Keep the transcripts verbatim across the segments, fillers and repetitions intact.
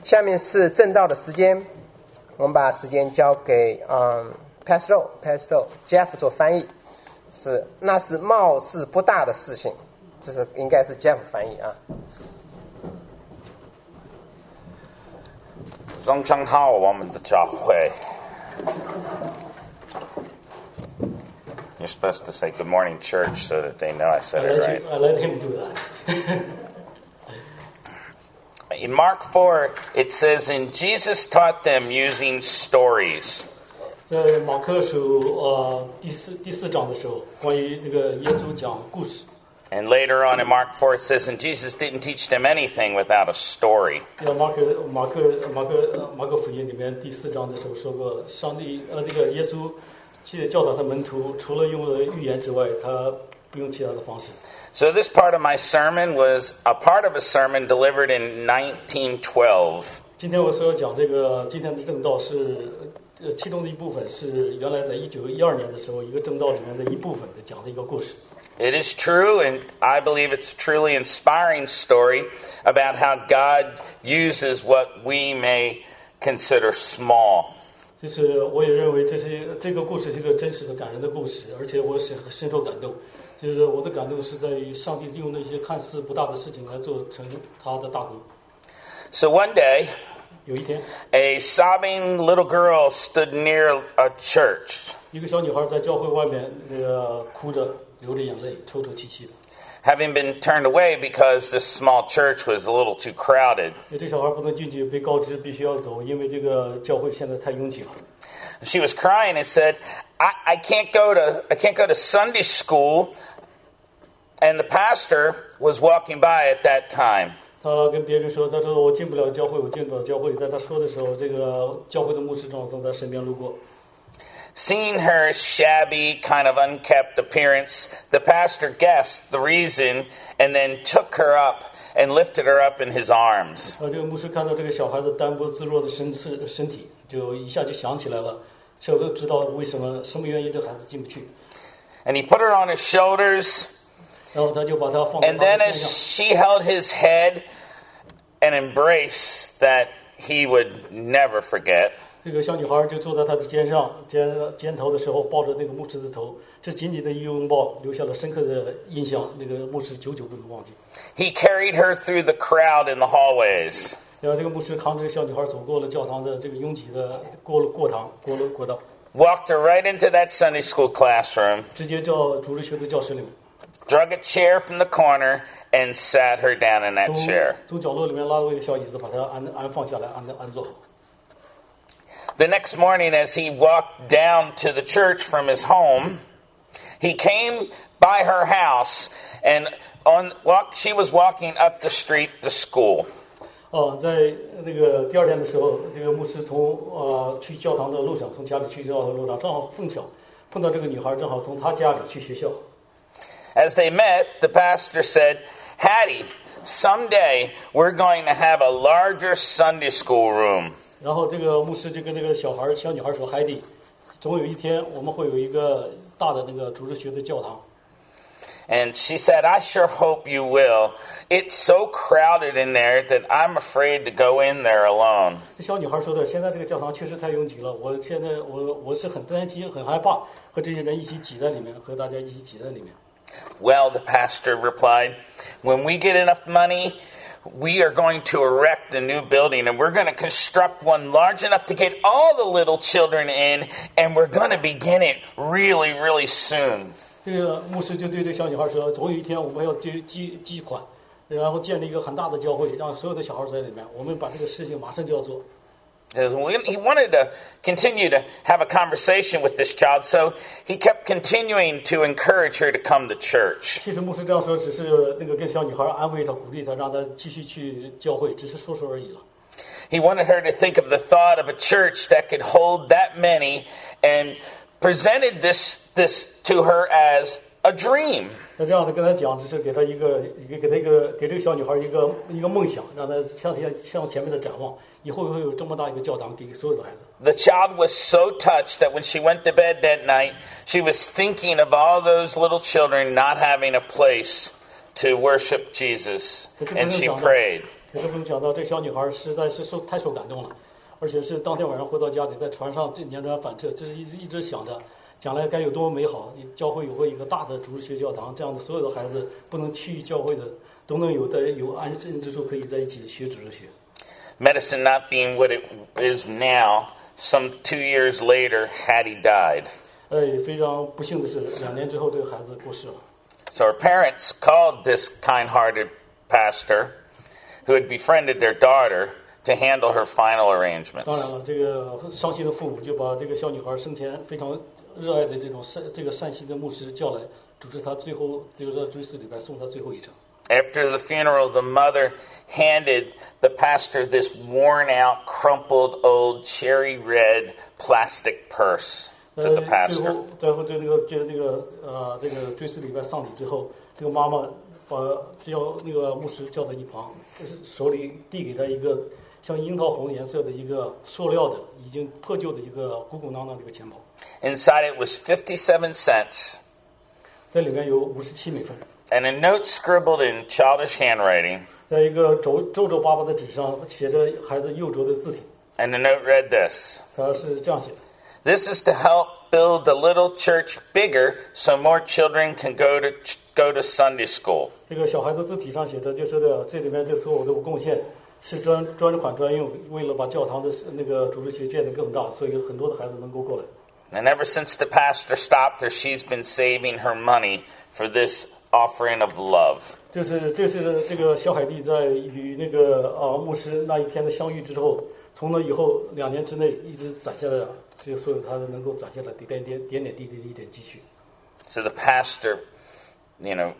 下面是正道的时间，我们把时间交给嗯 Pastor Pastor Jeff 做翻译。是，那是貌似不大的事情，这是应该是 Jeff 翻译啊。 早上好，我们的教会。You're supposed to say good morning, church, so that they know I said I it let right. You, I let him do that. In Mark four, it says, "And Jesus taught them using stories." 在马可书呃第四第四章的时候，关于那个耶稣讲故事。 And later on in Mark four, it says, "And Jesus didn't teach them anything without a story." 要马可马可马可马可福音里面第四章的时候说过，上帝呃那个耶稣去教导他门徒，除了用了预言之外，他不用其他的方式。 So this part of my sermon was a part of a sermon delivered in nineteen twelve. 今天我所要讲这个今天的正道是呃其中的一部分，是原来在一九一二年的时候一个正道里面的一部分的讲的一个故事。 It is true, and I believe it's a truly inspiring story about how God uses what we may consider small. 就是我也认为这是这个故事是一个真实的感人的故事，而且我是很深受感动。就是我的感动是在于上帝用那些看似不大的事情来做成他的大功。 So one day, 有一天， a sobbing little girl stood near a church. 一个小女孩在教会外面那个哭着流着眼泪，抽抽泣泣的。 Having been turned away because this small church was a little too crowded. 因为这小孩不能进去，被告知必须要走，因为这个教会现在太拥挤了。 She was crying and said, I, I can't go to I can't go to Sunday school. And the pastor was walking by at that time. 他跟别人说，他说我进不了教会，我进不了教会。在他说的时候，这个教会的牧师正好从他身边路过。 Seeing her shabby, kind of unkempt appearance, the pastor guessed the reason and then took her up and lifted her up in his arms. 啊，这个牧师看到这个小孩子单薄自弱的身身身体，就一下就想起来了，小都知道为什么什么原因这孩子进不去。 And he put her on his shoulders. 然后他就把他放在 And 他 then 的 as 肩上。 she held his head, an embrace that he would never forget. 这个小女孩就坐在他的肩上，肩肩头的时候抱着那个牧师的头，这紧紧的一拥抱留下了深刻的印象，那个牧师久久不能忘记。 He carried her through the crowd in the hallways. 然后这个牧师扛着小女孩走过了教堂的这个拥挤的过了过堂，过了过道， Walked her right into that Sunday school classroom. 直接叫主日学的教室里面， Drug a chair from the corner and sat her down in that 从 chair. 从角落里面拉过一个小椅子，把她安安放下来，安安坐好。 The next morning, as he walked down to the church from his home, he came by her house, and on walk, she was walking up the street to school. 哦，在那个第二天的时候，这个牧师从呃去教堂的路上，从家里去教堂的路上，正好碰巧碰到这个女孩，正好从她家里去学校。 As they met, the pastor said, "Hattie, someday we're going to have a larger Sunday school room." 然后这个牧师就跟这个小孩小女孩说：“海蒂，总有一天我们会有一个大的那个主日学的教堂。” And she said, "I sure hope you will. It's so crowded in there that I'm afraid to go in there alone." 这小女孩说的：“现在这个教堂确实太拥挤了，我现在我我是很担心、很害怕和这些人一起挤在里面，和大家一起挤在里面。” Well, the pastor replied, "When we get enough money, we are going to erect a new building, and we're going to construct one large enough to get all the little children in, and we're going to begin it really, really soon." 这个牧师就对这小女孩说：“总有一天我们要积积积款，然后建立一个很大的教会，让所有的小孩在里面。我们把这个事情马上就要做。” He wanted to continue to have a conversation with this child, so he kept continuing to encourage her to come to church. 其实牧师这样说，只是那个跟小女孩安慰她、鼓励她，让她继续去教会，只是说说而已了。 He wanted her to think of the thought of a church that could hold that many, and presented this this to her as a dream. 那这样子跟她讲，只是给她一个给给她一个给这个小女孩一个一个梦想，让她向前向前面的展望，以后会有这么大一个教堂给所有的孩子。 The child was so touched that when she went to bed that night, she was thinking of all those little children not having a place to worship Jesus, and she prayed. 可是不能讲到这个小女孩实在是受太受感动了，而且是当天晚上回到家里，在船上这辗转反侧，这是一直一直想着将来该有多么美好，教会有个一个大的主日学教堂，这样的所有的孩子不能去教会的都能有在有安身之处可以在一起学主日学。 Medicine not being what it is now, some two years later, Hattie died. 哎，非常不幸的是，两年之后这个孩子过世了。 So her parents called this kind-hearted pastor who had befriended their daughter to handle her final 当然 arrangements. 了，这个伤心的父母就把这个小女孩生前非常热爱的这种善这个善心的牧师叫来，主持他最后就是在追思礼拜送他最后一程。 After the funeral, the mother handed the pastor this worn-out, crumpled, old, cherry-red plastic purse to the 呃，最 pastor. 后最后这那个这那个呃这个追思礼拜丧礼之后，这个妈妈把叫那个牧师叫到一旁，手里递给他一个像樱桃红颜色的一个塑料的已经破旧的一个鼓鼓囊囊的一个钱包， Inside it was fifty-seven cents 在里面有五十七美分， and a note scribbled in childish handwriting. 在一个皱皱皱巴巴的纸上写着孩子幼拙的字体， And the note read this: 他是这样写的。 This is to help build the little church bigger so more children can go to go to Sunday school. 这个小孩子字体上写的就是的，这里面这所有的贡献是专专款专用，为了把教堂的那个主日学建得更大，所以很多的孩子能够过来。 And ever since the pastor stopped her, she's been saving her money for this offering of love. 这是这是这个小海蒂在与那个啊牧师那一天的相遇之后，从那以后两年之内一直攒下来，这所有他能够攒下来点点点点滴滴的一点积蓄。 So the pastor, you know,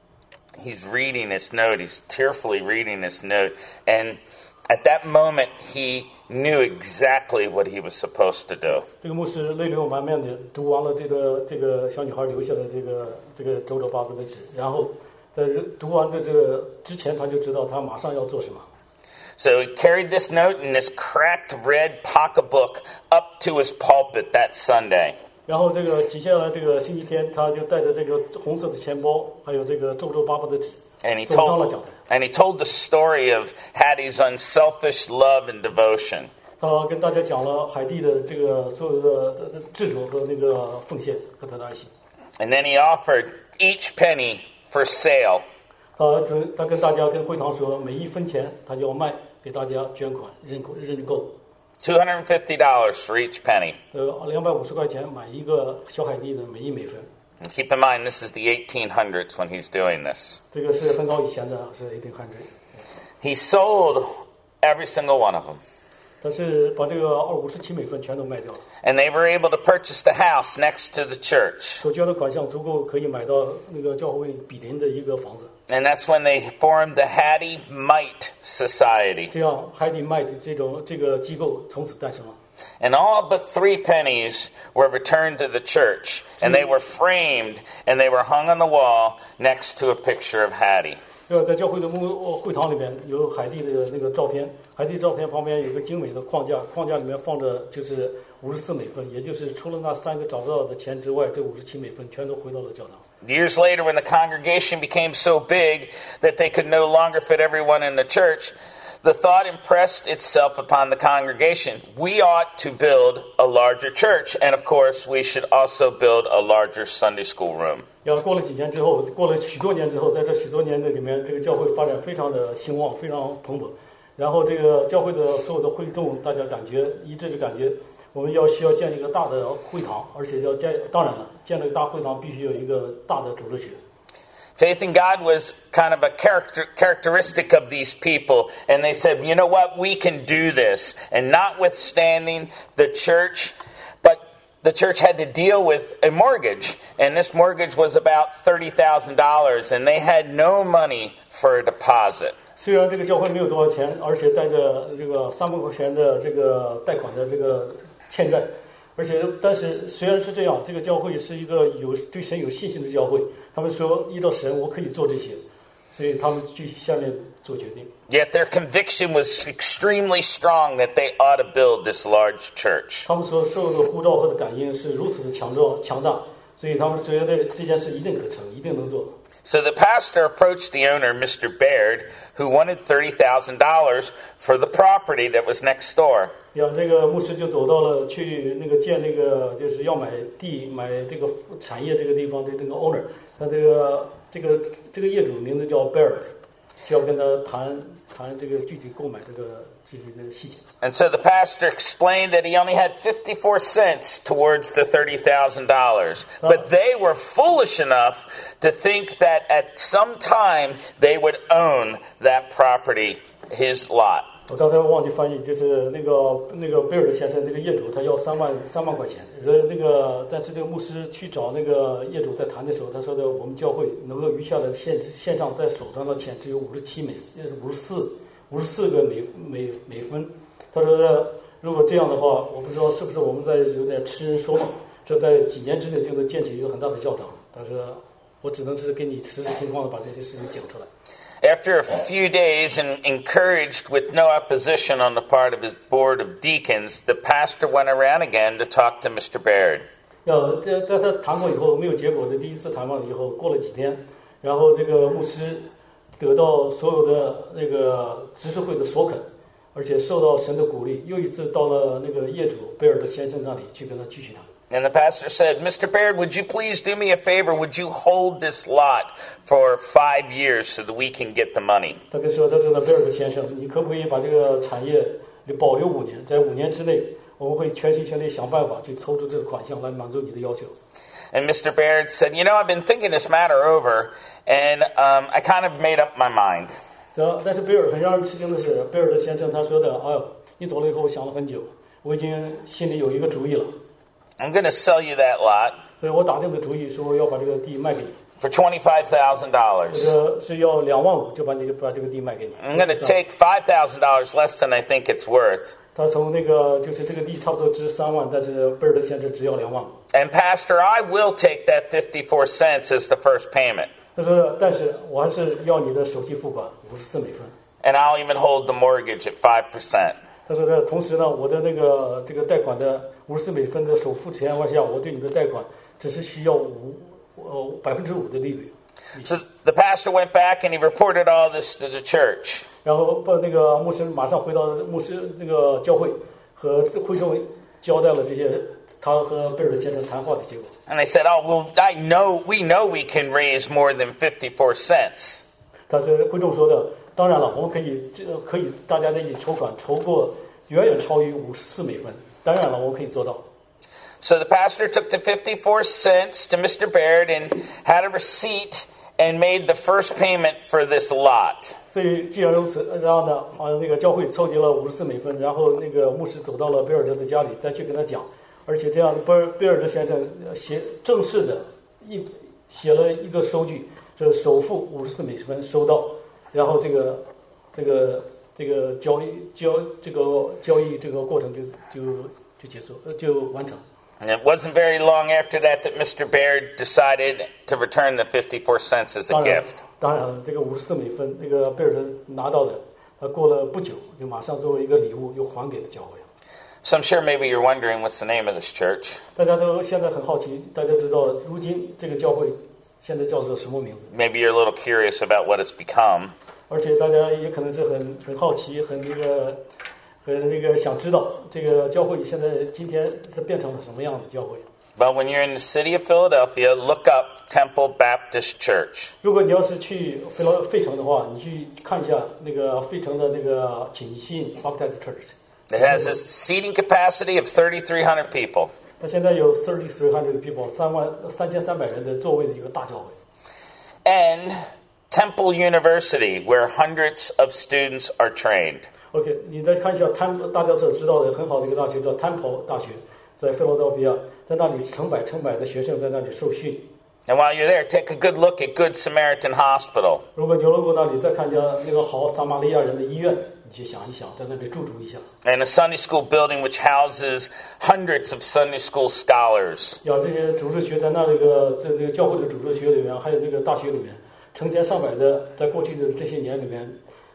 he's reading this note. He's tearfully reading this note. And at that moment, he knew exactly what he was supposed to do. 这个牧师泪流满面的读完了这个这个小女孩留下的这个这个皱皱巴巴的纸，然后在读完的这个之前，他就知道他马上要做什么。 So he carried this note in this cracked red pocketbook up to his pulpit that Sunday. 然后这个接下来这个星期天，他就带着这个红色的钱包，还有这个皱皱巴巴的纸， And he 走上了 told 讲台。 and he told the story of Hattie's unselfish love and devotion. 他跟大家讲了海蒂的这个所有的执着和那个奉献和他的爱心。 And then he offered each penny for sale. 他准他跟大家跟会堂说，每一分钱他就要卖给大家捐款认购认购。 two hundred fifty dollars for each penny. 呃，两百五十块钱买一个小海蒂的每一美分。 And keep in mind, this is the eighteen hundreds when he's doing this. 这个是很早以前的，是eighteen hundred。 He sold every single one of them. 他是把这个二五十七美分全都卖掉了， And they were able to purchase the house next to the church. 所捐的款项足够可以买到那个教会比邻的一个房子。 And that's when they formed the Hattie Mite Society. 这样海蒂麦的这种这个机构从此诞生了。 And all but three pennies were returned to the church. And they were framed and they were hung on the wall next to a picture of Hattie. 这个在教会的牧会堂里面有海蒂的那个照片，海蒂照片旁边有个精美的框架，框架里面放着就是五十四美分，也就是除了那三个找不到的钱之外，这五十七美分全都回到了教堂。 Years later, when the congregation became so big that they could no longer fit everyone in the church, the thought impressed itself upon the congregation. We ought to build a larger church. And of course, we should also build a larger Sunday school room. 要过了几年之后，过了许多年之后，在这许多年的里面，这个教会发展非常的兴旺，非常蓬勃。然后这个教会的所有的会众，大家感觉一致的感觉，我们要需要建一个大的会堂，而且要建，当然了，建了一个大会堂必须有一个大的主日学。 Faith in God was kind of a character, characteristic of these people. And they said, you know what, we can do this. And notwithstanding the church, but the church had to deal with a mortgage. And this mortgage was about thirty thousand dollars. And they had no money for a deposit. 虽然这个教会没有多少钱，而且带着这个三百块钱的这个贷款的这个欠债，而且但是虽然是这样，这个教会是一个有对神有信心的教会。他们说依照神，我可以做这些，所以他们就下面做决定。 Yet their conviction was extremely strong that they ought to build this large church. 他们所受的呼召和的感应是如此的强壮强大，所以他们觉得这件事一定可成，一定能做。 So the pastor approached the owner, Mister Baird, who wanted thirty thousand dollars for the property that was next door. 要这个牧师就走到了去那个见那个就是要买地买这个产业这个地方的这个 owner， 他这个这个这个业主名字叫 Baird， 就要跟他谈谈这个具体购买这个具体的细节。 And so the pastor explained that he only had fifty-four cents towards the thirty thousand dollars. But they were foolish enough to think that at some time they would own that property, his lot. 我刚才忘记翻译，就是那个那个贝尔的先生，那个业主他要三万三万块钱，呃，那个但是这个牧师去找那个业主在谈的时候，他说的我们教会能够余下的线线上在手上的钱只有五十七美，五十四五十四个美美美分。他说的如果这样的话，我不知道是不是我们在有点痴人说梦，这在几年之内就能建起一个很大的教堂。他说我只能是给你实时情况的把这些事情讲出来。 After a few days and encouraged with no opposition on the part of his board of deacons, the pastor went around again to talk to Mister Baird. 要在在他谈过以后没有结果的第一次谈完以后，过了几天，然后这个牧师得到所有的那个执事会的所肯，而且受到神的鼓励，又一次到了那个业主贝尔的先生那里去跟他继续谈。 And the pastor said, Mister Baird, would you please do me a favor? Would you hold this lot for five years so that we can get the money? 他跟说，他说的贝尔的先生，你可不可以把这个产业保留五年？在五年之内，我们会全心全力想办法去抽出这个款项来满足你的要求。 And Mister Baird said, you know, I've been thinking this matter over, and um, I kind of made up my mind. 但是贝尔很让人吃惊的是，贝尔的先生他说的，哎呦，你走了以后，我想了很久，我已经心里有一个主意了。 I'm going to sell you that lot 所以我打定的主意说我要把这个地卖给你， for twenty-five thousand 这 dollars. 个是要两万五就把这个把这个地卖给你。 I'm going to take five thousand dollars less than I think it's worth. 他从那个就是这个地差不多值三万，但是贝尔的先生只要两万五。 And Pastor, I will take that fifty-four cents as the first payment. 他说，但是我还是要你的首期付款五十四美分。 And I'll even hold the mortgage at five percent. 他说的同时呢，我的那个这个贷款的五十四美分的首付情况下，我对你的贷款只是需要五呃百分之五的利率。 So the pastor went back and he reported all this to the church. 然后把那个牧师马上回到牧师那个教会，和会众交代了这些他和贝尔的先生谈话的结果。 And they said, oh, well, I know, we know we can raise more than fifty-four cents. 他这会众说的，当然了，我们可以这可以大家在一起筹款，筹过远远超于五十四美分。当然了，我们可以做到。 So the pastor took the fifty-four cents to Mister Baird and had a receipt and made the first payment for this lot. 所以既然如此，然后呢，啊，那个教会凑集了五十四美分，然后那个牧师走到了贝尔德的家里，再去跟他讲，而且这样贝尔贝尔德先生写正式的一写了一个收据，这首付五十四美分收到，然后这个这个这个交易交这个交易这个过程就就就结束，呃，就完成。 And it wasn't very long after that that Mister Baird decided to return the fifty-four cents as a gift. 当然，这个五十四美分，那个贝尔德拿到的，他过了不久就马上作为一个礼物又还给了教会。 So I'm sure maybe you're wondering what's the name of this church. 大家都现在很好奇，大家知道如今这个教会现在叫做什么名字？ Maybe you're a little curious about what it's become. 而且大家也可能是很很好奇，很那个。 呃，那个想知道这个教会现在今天是变成了什么样的教会？ But when you're in the city of Philadelphia, look up Temple Baptist Church. 如果你要是去费劳费城的话，你去看一下那个费城的那个锦信 Baptist Church。 It has a seating capacity of thirty-three hundred people. 它现在有 thirty-three hundred people， 三万三千三百人的座位的一个大教会。 And Temple University, where hundreds of students are trained. OK， 你再看一下 Temple， 大家所知道的很好的一个大学叫 Temple 大学，在费罗德菲亚，在那里成百成百的学生在那里受训。 And while you're there, take a good look at Good Samaritan Hospital. 如果你路过那里，再看一下那个好撒玛利亚人的医院，你去想一想，在那里驻足一下。 And a Sunday school building which houses hundreds of Sunday school scholars. 要这些主日学在那个在这个教会的主日学里面，还有这个大学里面，成千上百的，在过去的这些年里面。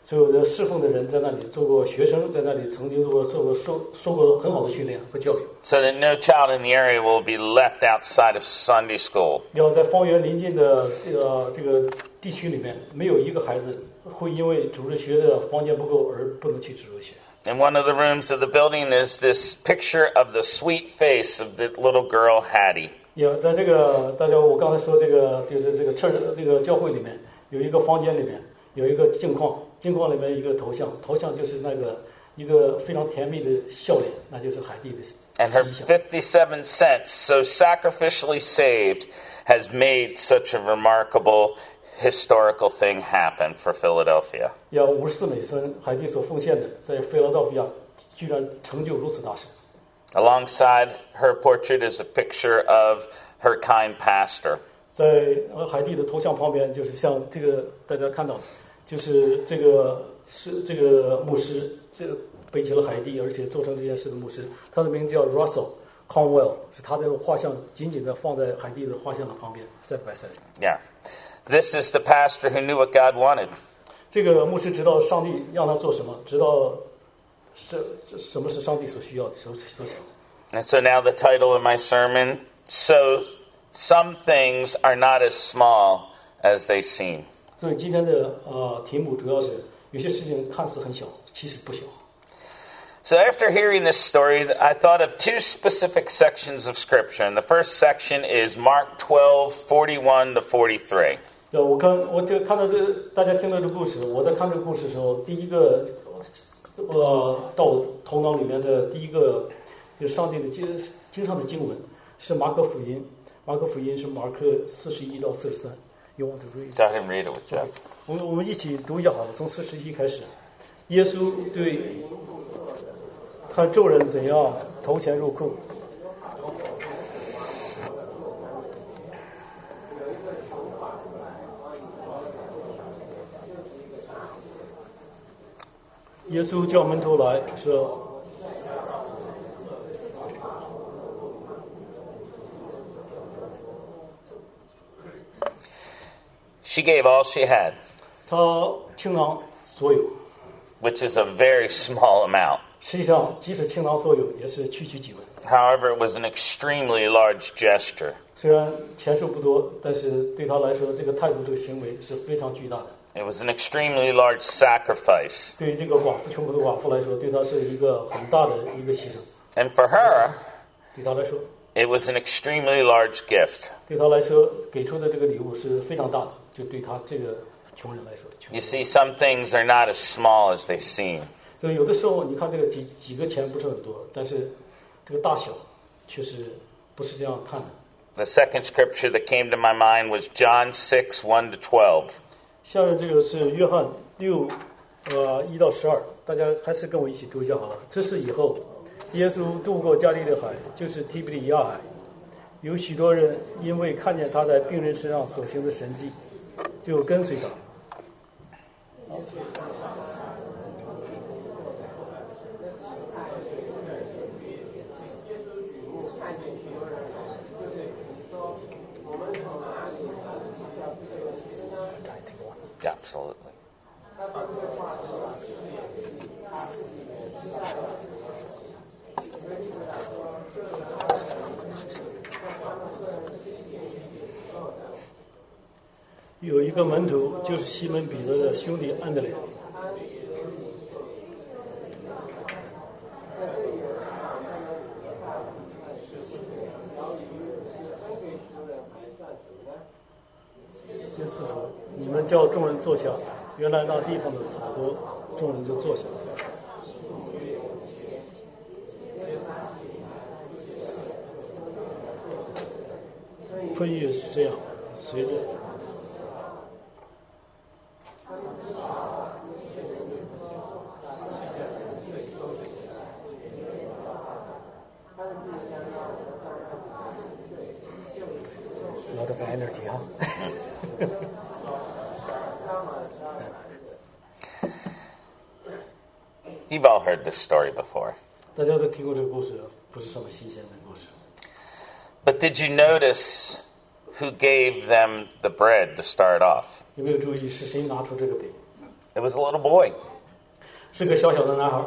所有的侍奉的人在那里做过学生，在那里曾经做过做过受受过很好的训练和教育。 So that no child in the area will be left outside of Sunday school. 要在方圆邻近的这个这个地区里面，没有一个孩子会因为主日学的房间不够而不能去主日学。 In one of the rooms of the building is this picture of the sweet face of the little girl Hattie. 有在这个大家，我刚才说这个就是这个 church 这个教会里面有一个房间里面有一个镜框，镜框里面一个头像，头像就是那个一个非常甜蜜的笑脸，那就是海蒂的。 And her fifty-seven cents, so sacrificially saved, has made such a remarkable historical thing happen for Philadelphia. 要五十四美分，海蒂所奉献的，在菲拉道菲亚居然成就如此大事。 Alongside her portrait is a picture of her kind pastor. 在海蒂的头像旁边，就是像这个大家看到的，就是这个是这个牧师，这个背起了海蒂，而且做成这件事的牧师，他的名字叫 Russell Conwell， 是他的画像紧紧的放在海蒂的画像的旁边 ，side by side。 Yeah, this is the pastor who knew what God wanted. 这个牧师知道上帝让他做什么，知道是什么是上帝所需要的，所所想。 And so now the title of my sermon, so some things are not as small as they seem. 所以今天的呃题目主要是有些事情看似很小，其实不小。 So after hearing this story, I thought of two specific sections of Scripture. And the first section is Mark twelve, forty-one to forty-three. 我看我这看到这大家听到这个故事，我在看这个故事的时候，第一个呃到我头脑里面的第一个就是上帝的经经上的经文是马可福音，马可福音是马可四十一到四十三。You want to read? Go ahead and read it with Jeff. 我们我们一起读一下好了，从四十一开始。耶稣对看众人怎样投钱入库。耶稣叫门徒来说。 She gave all she had, 他倾囊所有， which is a very small amount. 实际上，即使倾囊所有，也是区区几文。 However, it was an extremely large gesture. 虽然钱数不多，但是对他来说，这个态度、这个行为是非常巨大的。 It was an extremely large sacrifice. 对于这个寡妇、穷苦的寡妇来说，对他是一个很大的一个牺牲。 And for her, 对他来说， it was an extremely large gift. 对他来说，给出的这个礼物是非常大的。就对他这个穷人来说， You see, some things are not as small as they seem. 就有的时候，你看这个几几个钱不是很多，但是这个大小确实不是这样看的。 The second scripture that came to my mind was John six, one to twelve. 下面这个是约翰六，呃一到十二，大家还是跟我一起读一下好了。这是以后，耶稣渡过加利利海，就是提比利亚海，有许多人因为看见他在病人身上所行的神迹，就跟随他。 Absolutely. 有一个门徒，就是西门彼得的兄弟安德烈。耶稣说：“你们叫众人坐下。”原来那地方的草多，众人就坐下了。春雨是这样，随着。A lot of energy, huh? You've all heard this story before. 大家都听过这个故事，不是什么新鲜的故事。 But did you notice who gave them the bread to start off? 有没有注意是谁拿出这个饼？ It was a little boy. 是个小小的男孩，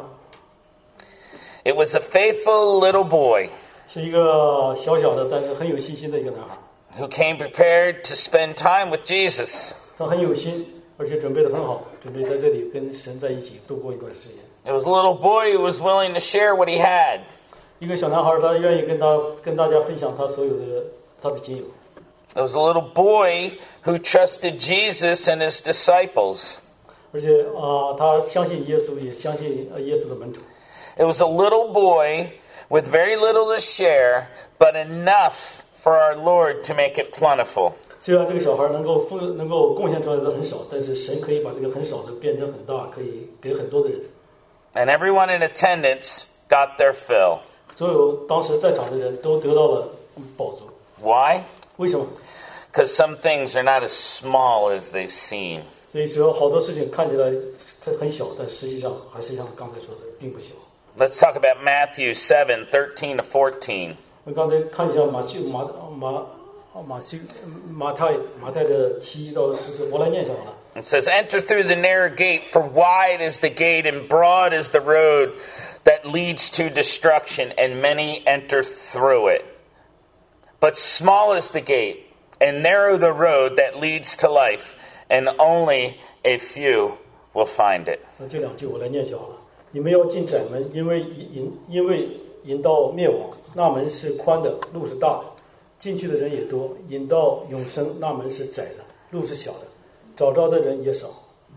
It was a faithful little boy 是一个小小的但是很有信心的一个男孩。 who came prepared to spend time with Jesus. 他很有心，而且准备得很好，准备在这里跟神在一起度过一段时间。 It was a little boy who was willing to share what he had. 一个小男孩，他愿意跟他跟大家分享他所有的他的仅有。 It was a little boy who trusted Jesus and his disciples. 而且啊、呃，他相信耶稣，也相信呃耶稣的门徒。 It was a little boy with very little to share, but enough for our Lord to make it plentiful. 虽然这个小孩能够分能够贡献出来的很少，但是神可以把这个很少的变成很大，可以给很多的人。 And everyone in attendance got their fill. 所有当时在场的人都得到了饱足。 Why? 为什么？ Because some things are not as small as they seem. 所以说好多事情看起来它很小，但实际上还是像刚才说的，并不小。 Let's talk about Matthew seven, thirteen to fourteen. 我们刚才看一下马修马马马修马太马太的七到十四，我来念一下好了。 It says, Enter through the narrow gate, for wide is the gate and broad is the road that leads to destruction, and many enter through it. But small is the gate, and narrow the road that leads to life, and only a few will find it. 那这两句我来念一下好了。你们要进窄门，因为引因为引到灭亡，那门是宽的，路是大的，进去的人也多；引到永生，那门是窄的，路是小的，找着的人也少。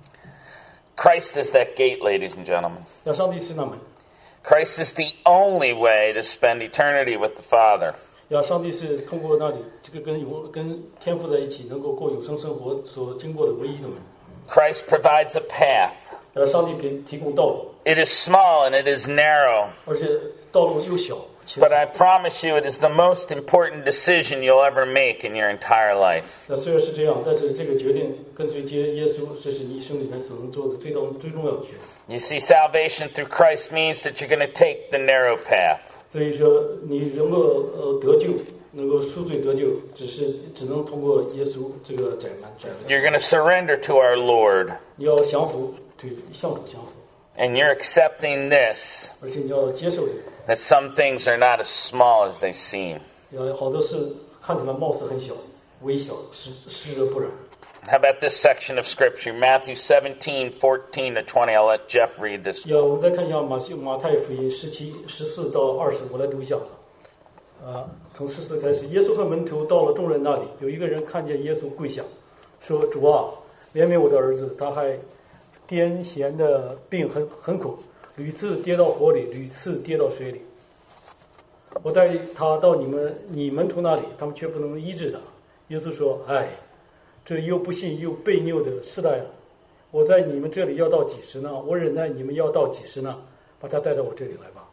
Christ is that gate, ladies and gentlemen. 那上帝是那门， Christ is the only way to spend eternity with the Father. 要上帝是通过那里这个跟永跟天父在一起，能够过永生生活所经过的唯一的门。 Christ provides a path. 要上帝给提供道路， It is small and it is narrow. 而且道路又小。 But I promise you, it is the most important decision you'll ever make in your entire life. 那虽然是这样，但是这个决定跟随接耶稣，这是你一生里面所能做的最重最重要的决定。 You see, salvation through Christ means that you're going to take the narrow path. 所以说，你能够呃得救，能够赎罪得救，只是只能通过耶稣这个窄门窄门。 You're going to surrender to our Lord. 你要降服，对向主降服， And you're accepting this, 而且你要接受这个。 that some things are not as small as they seem. 要好多事看起来貌似很小、微小，实实则不然。 How about this section of Scripture, Matthew seventeen, fourteen to twenty? I'll let Jeff read this. 要我们再看一下马修马太福音十七十四到二十，我来读一下。啊，从十四开始，耶稣和门徒到了众人那里，有一个人看见耶稣跪下，说：“主啊，怜悯我的儿子，他还癫痫的病很很苦，屡次跌到火里，屡次跌到水里。我带他到你们你门徒那里，他们却不能医治他。”耶稣说：“哎，这又不信又悖拗的世代了，我在你们这里要到几时呢？我忍耐你们要到几时呢？把他带到我这里来吧。”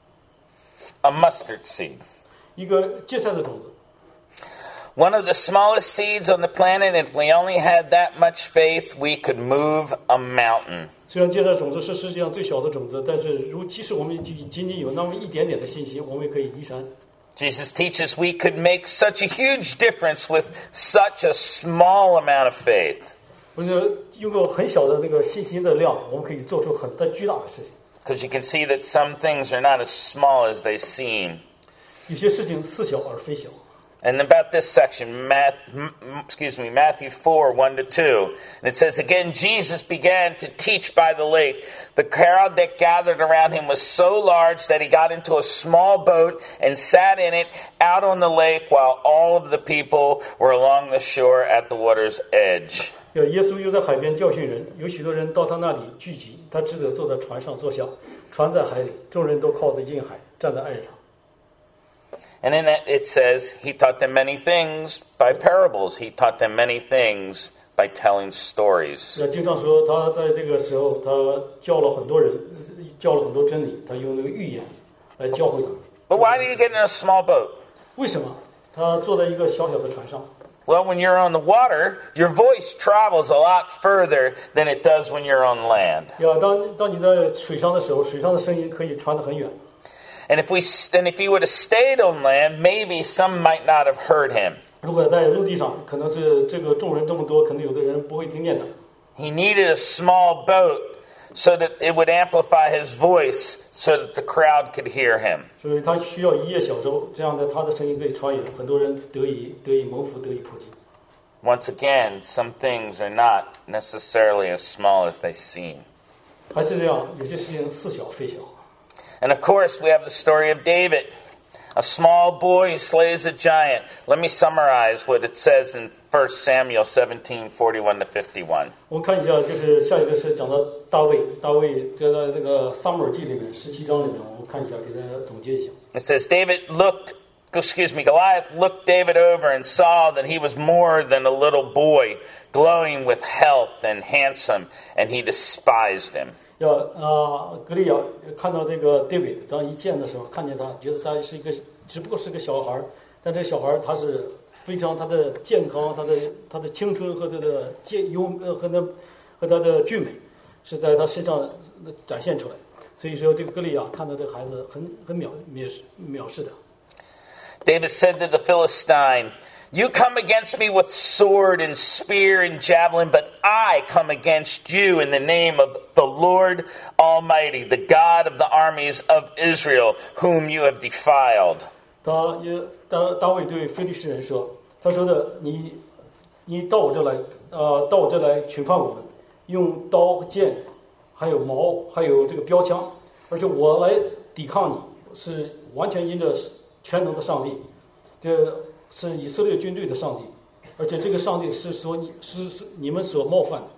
A mustard seed. 一个芥菜的种子， One of the smallest seeds on the planet. If we only had that much faith, we could move a mountain. 虽然芥菜种子是世界上最小的种子，但是如即使我们仅仅有那么一点点的信心，我们也可以移山。 Jesus teaches we could make such a huge difference with such a small amount of faith. 我觉得用个很小的那个信心的量，我们可以做出很大巨大的事情。 Because you can see that some things are not as small as they seem. 有些事情似小而非小。 And about this section, Matt, excuse me, Matthew four, one to two. And it says, Again, Jesus began to teach by the lake. The crowd that gathered around him was so large that he got into a small boat and sat in it out on the lake while all of the people were along the shore at the water's edge. 耶稣又在海边教训人，有许多人到他那里聚集，他只得坐在船上坐下，船在海里，众人都靠着近海，站在岸上。 And in that it says, he taught them many things by parables. He taught them many things by telling stories. 经常说他在这个时候，他教了很多人，教了很多真理，他用那个寓言来教会他们。 But why do you get in a small boat? 为什么？他坐在一个小小的船上。 Well, when you're on the water, your voice travels a lot further than it does when you're on land. 要当当你在水上的时候，水上的声音可以传得很远。 And if we, and if he would have stayed on land, maybe some might not have heard him. 如果在陆地上，可能是这个众人这么多，可能有的人不会听见的。 He needed a small boat so that it would amplify his voice so that the crowd could hear him. 所以他需要一叶小舟，这样的他的声音可以传远，很多人得以得以蒙福，得以普及。 Once again, some things are not necessarily as small as they seem. 还是这样，有些事情似小非小。 And of course, we have the story of David, a small boy who slays a giant. Let me summarize what it says in First Samuel seventeen, forty-one to fifty-one. 我们看一下，就是下一个是讲到大卫，大卫就在这个撒母耳记里面十七章里面，我们看一下，给大家总结一下。 It says, David looked, excuse me, Goliath looked David over and saw that he was more than a little boy, glowing with health and handsome, and he despised him. 要啊，格利亚看到这个 David， 当一见的时候，看见他，觉得他是一个，只不过是个小孩，但这小孩他是非常他的健康，他的他的青春和他的健优呃和他和他的俊美，是在他身上展现出来。所以说，这个格利亚看到这个孩子很很藐藐视藐视的。 David said to the Philistine, "You come against me with sword and spear and javelin, but I come against you in the name of the Lord Almighty, the God of the armies of Israel, whom you have defiled." 他也大大卫对非利士人说：“他说的，你你到我这来，呃，到我这来侵犯我们，用刀剑，还有矛，还有这个标枪，而且我来抵抗你，是完全因着全能的上帝，这是以色列军队的上帝，而且这个上帝是说你是是你们所冒犯的。”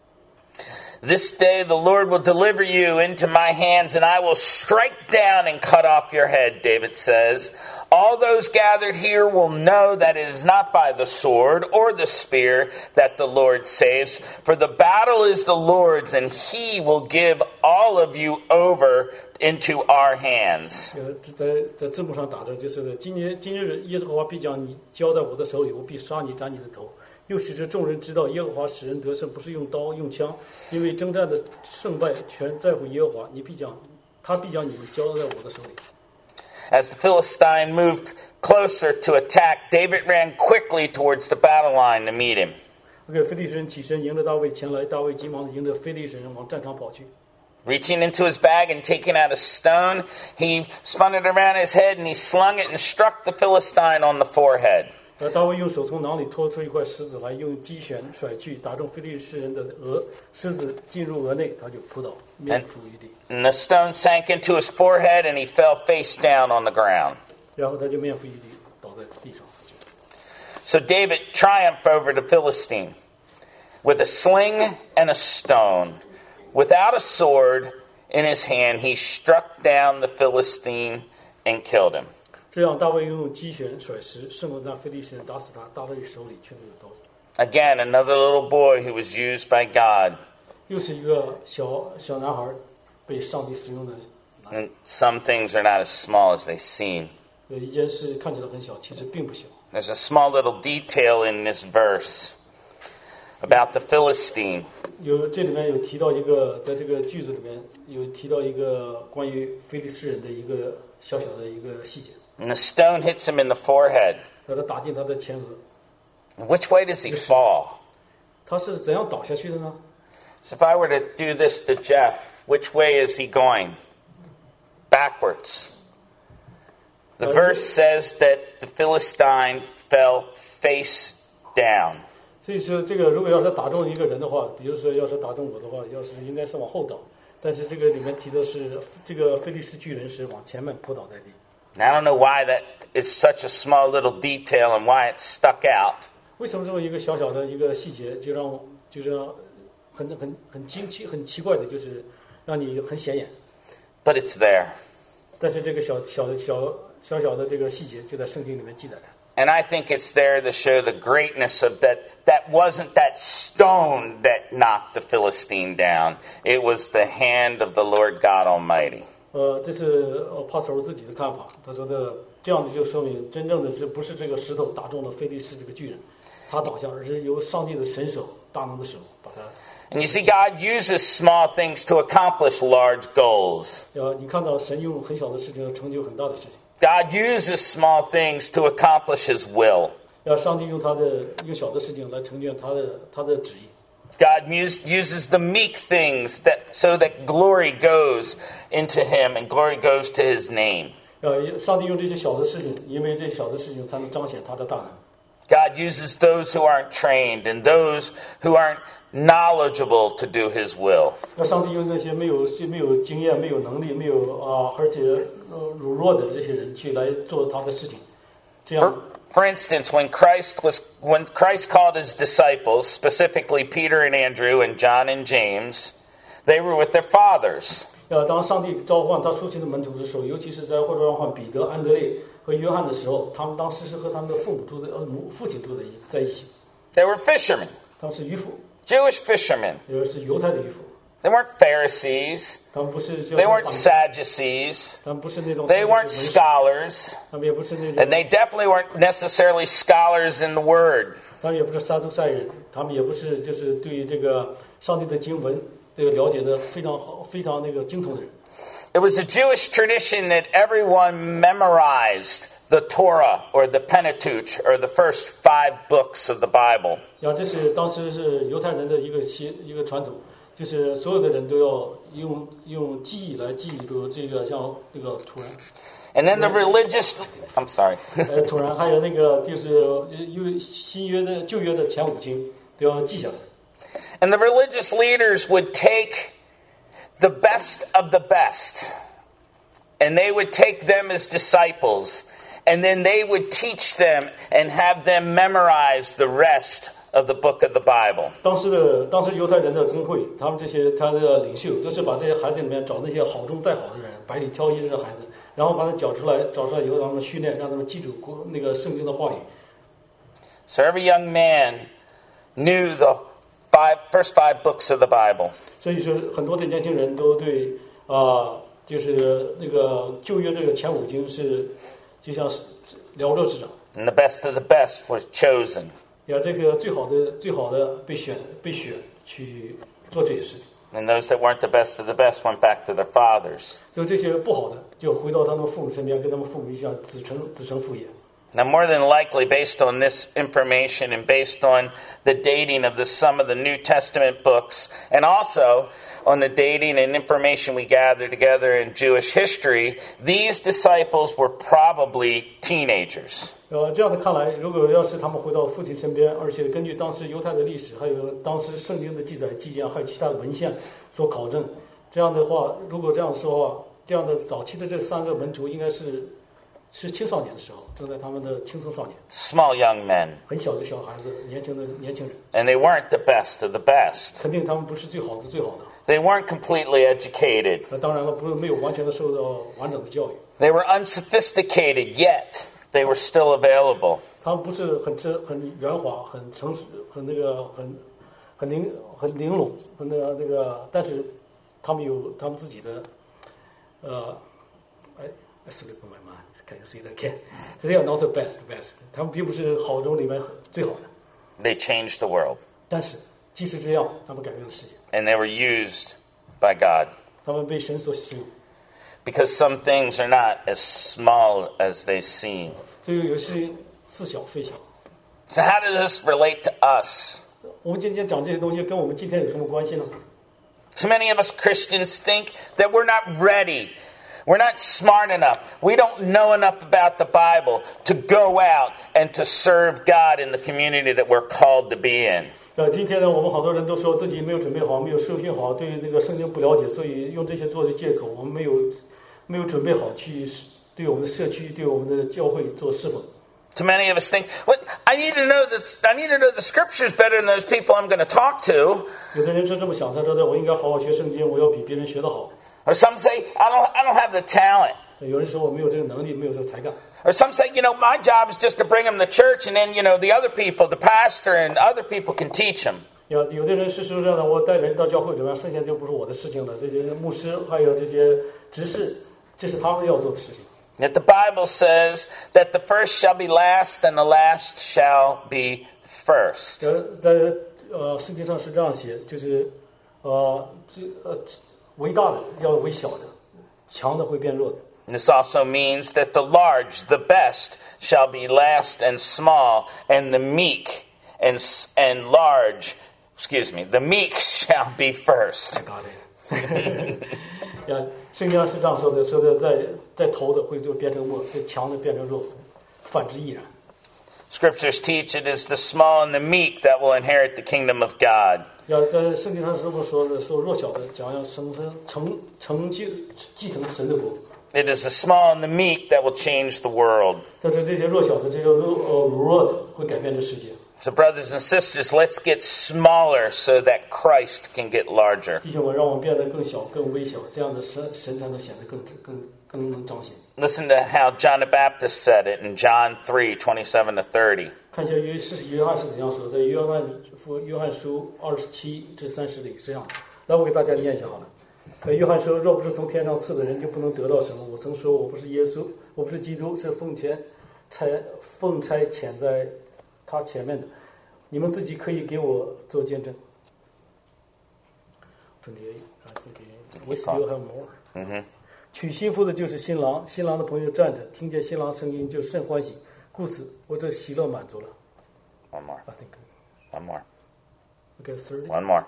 This day the Lord will deliver you into my hands, and I will strike down and cut off your head, David says. All those gathered here will know that it is not by the sword or the spear that the Lord saves, for the battle is the Lord's, and he will give all of you over into our hands. 呃，在在字幕上打着就是今年今日耶和华必将你交在我的手里，我必杀你斩你的头。又使这众人知道耶和华使人得胜，不是用刀用枪，因为征战的胜败全在乎耶和华，你必将他必将你们交在我的手里。 As the Philistine moved closer to attack, David ran quickly towards the battle line to meet him. 这个非利士人起身迎着大卫前来，大卫急忙的迎着非利士人往战场跑去。 Reaching into his bag and taking out a stone, he spun it around his head and he slung it and struck the Philistine on the forehead. 呃，大卫用手从囊里拖出一块石子来，用机旋甩去，打中非利士人的额，石子进入额内，他就扑倒，面伏于地。 And the stone sank into his forehead and he fell face down on the ground. 然后他就面伏于地，倒在地上死去。 So David triumphed over the Philistine with a sling and a stone. Without a sword in his hand, he struck down the Philistine and killed him. 这样，大卫用机旋甩石，胜过那非利士人，打死他，大卫手里却没有刀。 Again, another little boy who was used by God. 又是一个小小男孩被上帝使用的。 And some things are not as small as they seem. 有一件事看起来很小，其实并不小。 There's a small little detail in this verse about the Philistine. 有这里面有提到一个，在这个句子里面有提到一个关于非利士人的一个小小的一个细节。 And the stone hits him in the forehead. 让他打进他的前额。 Which way does he fall? 他是怎样倒下去的呢？ So if I were to do this to Jeff, which way is he going? Backwards. The verse says that the Philistine fell face down. 所以说，这个如果要是打中一个人的话，比如说要是打中我的话，要是应该是往后倒，但是这个里面提的是这个非利士巨人是往前面扑倒在地。 Now, I don't know why that is such a small little detail and why it stuck out. 为什么这么一个小小的一个细节，就让就是让很很很惊奇、很奇怪的，就是让你很显眼。 But it's there. 但是这个小小的小小小的这个细节，就在圣经里面记载着。 And I think it's there to show the greatness of that. That wasn't that stone that knocked the Philistine down. It was the hand of the Lord God Almighty. 呃，这是呃帕斯尔自己的看法。他说的这样子就说明，真正的是不是这个石头打中了非利士这个巨人，他倒下，而是由上帝的神手、大能的手把他。 And you see, God uses small things to accomplish large goals. 呃，你看到神用很小的事情成就很大的事情。 God uses small things to accomplish His will. 要上帝用他的一个小的事情来成就他的他的旨意。 God use, uses the meek things that so that glory goes into him and glory goes to his name. 呃，上帝用这些小的事情，因为这些小的事情才能彰显他的大能。 God uses those who aren't trained and those who aren't knowledgeable to do his will. 那上帝用那些没有没有经验、没有能力、没有啊、呃，而且呃软弱的这些人去来做他的事情，这样。 For, for instance, when Christ was when Christ called his disciples, specifically Peter and Andrew and John and James, they were with their fathers. 呃，当上帝召唤他出去的门徒的时候，尤其是在或者召唤彼得、安德烈和约翰的时候，他们当时是和他们的父母住在呃母父亲住在在一起。 They were fishermen. 他们是渔夫。 Jewish fishermen. 也是犹太的渔夫。 They weren't Pharisees. 他们不是。 They weren't Sadducees. 他们不是那种。 They weren't scholars. 他们也不是那种。 And they definitely weren't necessarily scholars in the Word. 他们也不是撒都塞人，他们也不是就是对于这个上帝的经文这个了解的非常好、非常那个精通的人。 It was a Jewish tradition that everyone memorized the Torah or the Pentateuch or the first five books of the Bible. 呀，这是当时是犹太人的一个习一个传统，就是所有的人都要用用记忆来记住这个像这个土然。 And then the religious, I'm sorry. 呃，土然还有那个就是因新约的旧约的前五经都要记下来。 And the religious leaders would take the best of the best, and they would take them as disciples, and then they would teach them and have them memorize the rest of the book of the Bible. 当时的当时犹太人的公会，他们这些他的领袖都是把这些孩子里面找那些好中再好的人，百里挑一的孩子，然后把他找出来，找出来以后让他们训练，让他们记住那个圣经的话语。 So every young man knew the five first five books of the Bible. 所以说，很多的年轻人都对啊、呃，就是那个旧约这个前五经是就像是了若指掌。 And the best of the best was chosen. 呀，这个最好的最好的被选被选去做这些事情。 And those that weren't the best of the best went back to their fathers. 就这些不好的，就回到他们父母身边，跟他们父母一样，子承子承父业。 Now, more than likely, based on this information and based on the dating of the, some of the New Testament books, and also on the dating and information we gather together in Jewish history, these disciples were probably teenagers. 呃，这样的看来，如果要是他们回到父亲身边，而且根据当时犹太的历史，还有当时圣经的记载、纪念，还有其他的文献所考证，这样的话，如果这样说的话，这样的早期的这三个门徒应该是是青少年的时候，正在他们的青葱少年 Small young men. 很小的小孩子，年轻的年轻人。 And they weren't the best of the best. 肯定他们不是最好的最好的。 They weren't completely educated. 那当然了，不是没有完全的受到完整的教育。 They were unsophisticated, yet they were still available. 他们不是很真很圆滑、很成熟、很那个很很玲很玲珑、很那个那个，但是他们有他们自己的呃，哎 ，I slip my mind. Can you see that? Can they are not the best, best. 他们并不是好中里面最好的。 They changed the world. 但是即使这样，他们改变了世界。 And they were used by God. 他们被神所使用。 Because some things are not as small as they seem. 所以有些似小非小。 So how does this relate to us? 我们今天讲这些东西跟我们今天有什么关系呢？ So many of us Christians think that we're not ready. We're not smart enough. We don't know enough about the Bible to go out and to serve God in the community that we're called to be in. 呃，今天呢，我们好多人都说自己没有准备好，没有受训好，对那个圣经不了解，所以用这些做的借口，我们没有没有准备好去对我们的社区、对我们的教会做侍奉。 Too many of us think, "What? I need to know this. I need to know the scriptures better than those people I'm going to talk to." 有的人是这么想，他说的，我应该好好学圣经，我要比别人学得好。 Or some say, "I don't. I don't have the talent." 有人说我没有这个能力，没有这个才干。 Or some say, "You know, my job is just to bring them to church, and then you know the other people, the pastor and other people can teach them." 有有的人是说这样的，我带人到教会里面，剩下就不是我的事情了。这些牧师还有这些执事，这是他们要做的事情。 Yet the Bible says that the first shall be last, and the last shall be first. 在呃圣经上是这样写，就是呃这呃为大的要为小的，强的会变弱的。 This also means that the large, the best, shall be last and small, and the meek and and large excuse me, the meek shall be first. 呀，圣经上是这样说的，说的在在头的会就变成末，在强的变成弱，反之亦然。 Scriptures teach it is the small and the meek that will inherit the kingdom of God. 要在圣经上是不是说的，说弱小的将要生生成成就继承神的国。 It is the small and the meek that will change the world. 但是这些弱小的、这些弱呃柔弱的，会改变这世界。 So, brothers and sisters, let's get smaller so that Christ can get larger. 弟兄们，让我们变得更小、更微小，这样的神神才能显得更更更能彰显。 Listen to how John the Baptist said it in John three twenty-seven to thirty. 看一下约是约翰是怎样说，在约翰福约翰书二十七至三十里是这样的。来，我给大家念一下好了。呃，约翰说：“若不是从天上赐的人，就不能得到什么。我曾说，我不是耶稣，我不是基督，是奉前差奉差遣在他前面的。你们自己可以给我做见证。” twenty-eight, I think we still have more. 嗯哼。 娶媳妇的就是新郎，新郎的朋友站着，听见新郎声音就甚欢喜，故此我这喜乐满足了。 One more. I think. One more. Okay, thirty. One more.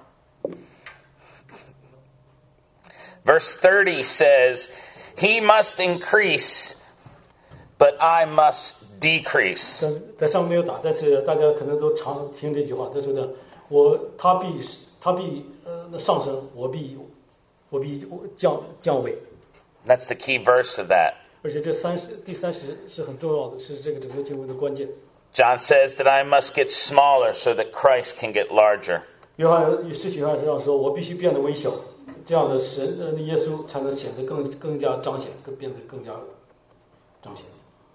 Verse thirty says, He must increase, but I must decrease. 在在上面没有打，但是大家可能都常听这句话，他说的，我他必他必呃上升，我必我必降降位。 That's the key verse of that. 而且这三十第三十是很重要的，是这个整个经文的关键。 John says that I must get smaller so that Christ can get larger. 约翰使徒约翰这样说：“我必须变得微小，这样的神呃耶稣才能显得更更加彰显，更变得更加彰显。”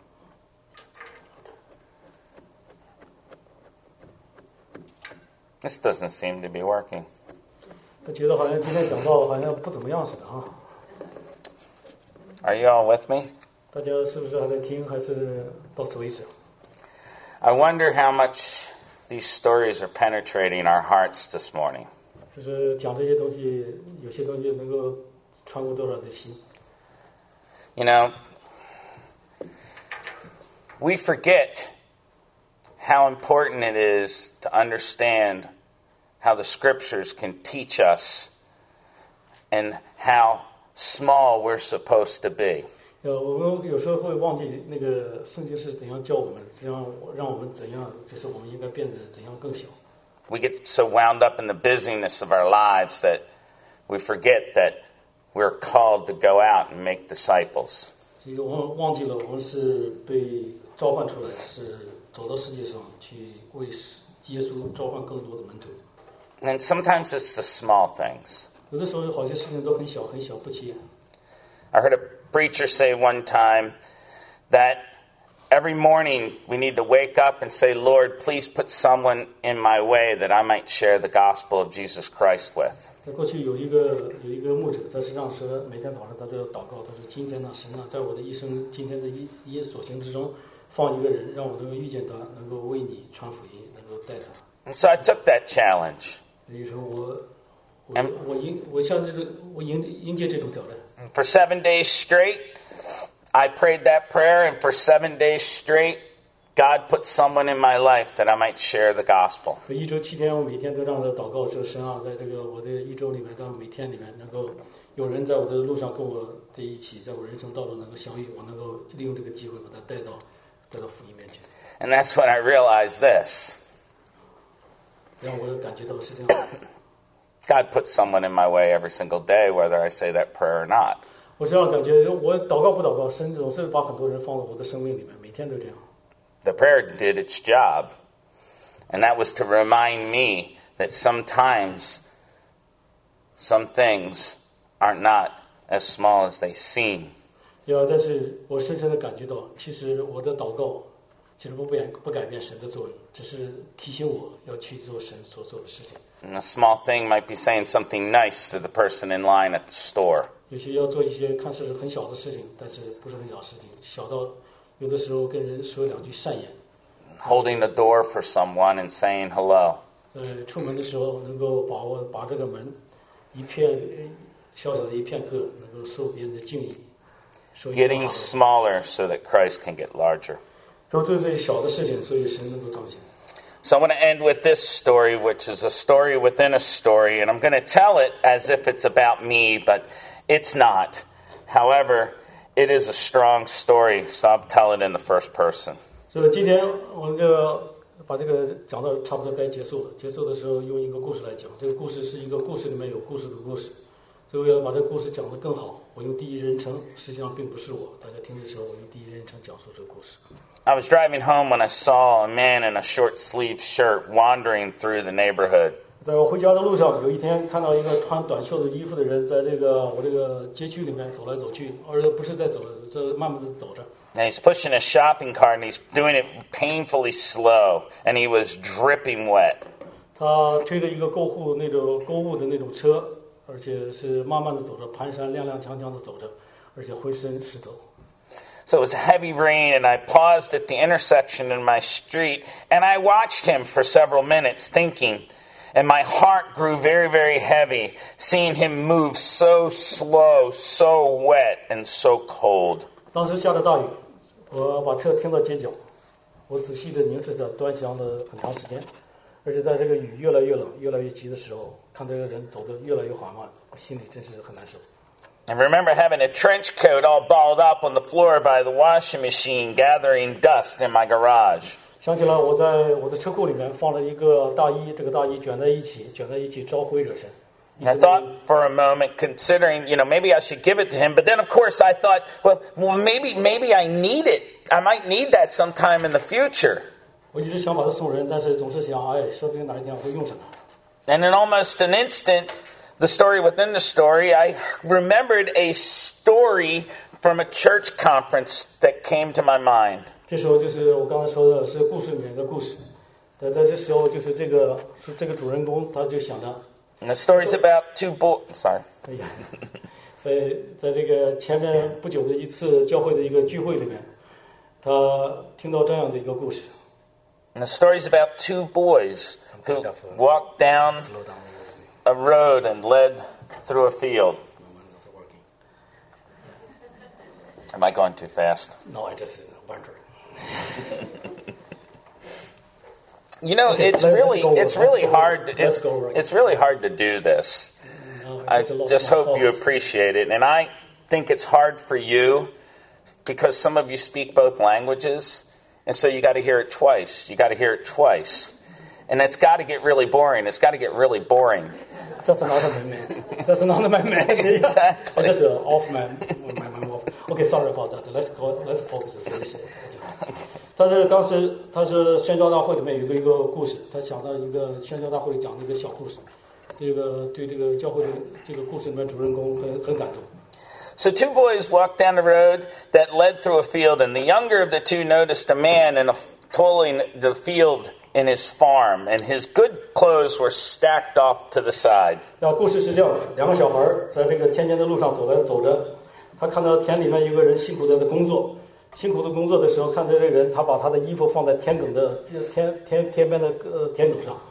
This doesn't seem to be working. 他觉得好像今天讲到好像不怎么样似的啊。 Are you all with me? 大家是不是还在听？还是到此为止？ I wonder how much these stories are penetrating our hearts this morning. 就是讲这些东西，有些东西能够穿过多少的心。 You know, we forget how important it is to understand how the scriptures can teach us and how small we're supposed to be. 呃，我们有时候会忘记那个圣经是怎样教我们，怎样让我们怎样，就是我们应该变得怎样更小。 We get so wound up in the busyness of our lives that we forget that we're called to go out and make disciples. 所以我们忘记了，我们是被召唤出来，是走到世界上去为耶稣召唤更多的门徒。 And sometimes it's the small things. 有的时候好些事情都很小，很小不起眼。 I heard a preacher say one time that every morning we need to wake up and say, Lord, please put someone in my way that I might share the gospel of Jesus Christ with. 在过去有一个有一个牧者，他实际上说每天早上他都要祷告，他说今天呢，神呢，在我的一生今天的一一夜所行之中，放一个人，让我能够遇见他，能够为你传福音，能够带他。 And so I took that challenge. 所以说我我我迎我向这个我迎迎接这种挑战。 And for seven days straight, I prayed that prayer, and for seven days straight, God put someone in my life that I might share the gospel. 一周七天，我每天都让他祷告，说神啊，在这个我的一周里面，到每天里面，能够有人在我的路上跟我在一起，在我人生道路能够相遇，我能够利用这个机会把他带到带到福音面前。 And that's when I realized this. 让我感觉到是这样。 God puts someone in my way every single day, whether I say that prayer or not. 我这样感觉，我祷告不祷告，神总是把很多人放到我的生命里面，每天都这样。 The prayer did its job, and that was to remind me that sometimes some things are not as small as they seem. 呀，但是我深深的感觉到，其实我的祷告其实不变不改变神的作用，只是提醒我要去做神所做的事情。 And a small thing might be saying something nice to the person in line at the store. 有些要做一些看似很小的事情，但是不是很小的事情，小到有的时候跟人说两句善言。 Holding the door for someone and saying hello. 呃，出门的时候能够把握把这个门一片小小的一片刻，能够受别人的敬意。 Getting smaller so that Christ can get larger. 做这些小的事情，所以神能够彰显。 So I want to end with this story, which is a story within a story, and I'm going to tell it as if it's about me, but it's not. However, it is a strong story, so I'll tell it in the first person. 所以今天我们这个把这个讲到差不多该结束了。结束的时候用一个故事来讲，这个故事是一个故事里面有故事的故事。所以为了把这个故事讲得更好，我用第一人称，实际上并不是我。大家听的时候，我用第一人称讲述这个故事。 I was driving home when I saw a man in a short-sleeved shirt wandering through the neighborhood. 在我回家的路上，有一天看到一个穿短袖的衣服的人，在这个我这个街区里面走来走去，而不是在走，在慢慢的走着。 And he's pushing a shopping cart, and he's doing it painfully slow, and he was dripping wet. 他推着一个购物那种购物的那种车，而且是慢慢的走着，蹒跚踉踉跄跄的走着，而且浑身湿透。 So it was heavy rain, and I paused at the intersection in my street, and I watched him for several minutes, thinking, and my heart grew very, very heavy, seeing him move so slow, so wet, and so cold. 当时下着大雨，我把车停到街角，我仔细地凝视着，端详了很长时间，而且在这个雨越来越冷、越来越急的时候，看这个人走得越来越缓慢，我心里真是很难受。 I remember having a trench coat all balled up on the floor by the washing machine, gathering dust in my garage. 想起来我在我的车库里面放了一个大衣，这个大衣卷在一起，卷在一起招灰惹尘。 I thought for a moment, considering, you know, maybe I should give it to him. But then, of course, I thought, well, well, maybe, maybe I need it. I might need that sometime in the future. 我一直想把它送人，但是总是想，哎，说不定哪一天我会用上它。 And in almost an instant, the story within the story, I remembered a story from a church conference that came to my mind. 这时候就是我刚才说的是故事里面的故事，在在这时候就是这个是这个主人公他就想着。 And the story's about two boys. Sorry. 哎呀，在在这个前面不久的一次教会的一个聚会里面，他听到这样的一个故事。 And the story's about two boys who walked down a road and led through a field. Am I going too fast? No, I just wondering. You know, Okay, it's let's really, go, it's let's really go, hard. let's It's, go right. it's really hard to do this. No, I it's a lot just of hope you thoughts. appreciate it. And I think it's hard for you because some of you speak both languages. And so you got to hear it twice. You got to hear it twice. And it's got to get really boring. It's got to get really boring. That's another my man. That's another my man. Exactly. I just uh, off man. my, my, my off. Okay, sorry about that. Let's go. Let's focus. 他是当时他是宣教大会里面有一个一个故事，他想到一个宣教大会里讲的一个小故事，这个对这个教会的这个故事里面主人公很很感动。 So two boys walked down the road that led through a field, and the younger of the two noticed a man in a, toiling the field in his farm, and his good clothes were stacked off to the side. 那故事是这样的：两个小孩在这个田间的路上走来走着，他看到田里面有个人辛苦在的工作，辛苦的工作的时候，看到这个人，他把他的衣服放在田埂的田田田边的呃田埂上。